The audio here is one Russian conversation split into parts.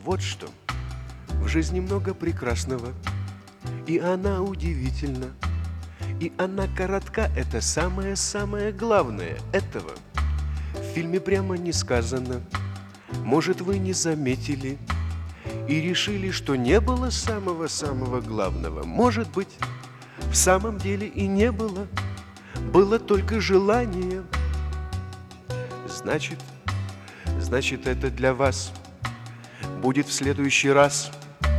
вот что. В жизни много прекрасного, и она удивительна, и она коротка. Это самое-самое главное. Этого в фильме прямо не сказано. Может, вы не заметили и решили, что не было самого-самого главного. Может быть, в самом деле и не было. Было только желание. Значит, это для вас будет в следующий раз.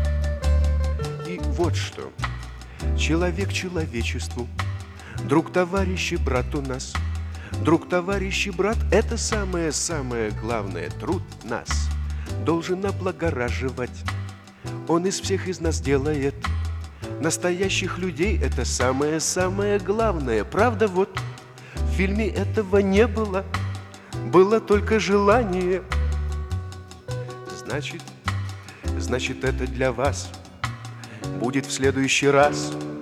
И вот что. Человек человечеству, друг, товарищ и брат у нас. Друг, товарищ и брат – это самое-самое главное. Труд нас должен облагораживать. Он из нас делает настоящих людей. Это самое-самое главное. Правда, вот в фильме этого не было. Было только желание. Значит, это для вас будет в следующий раз.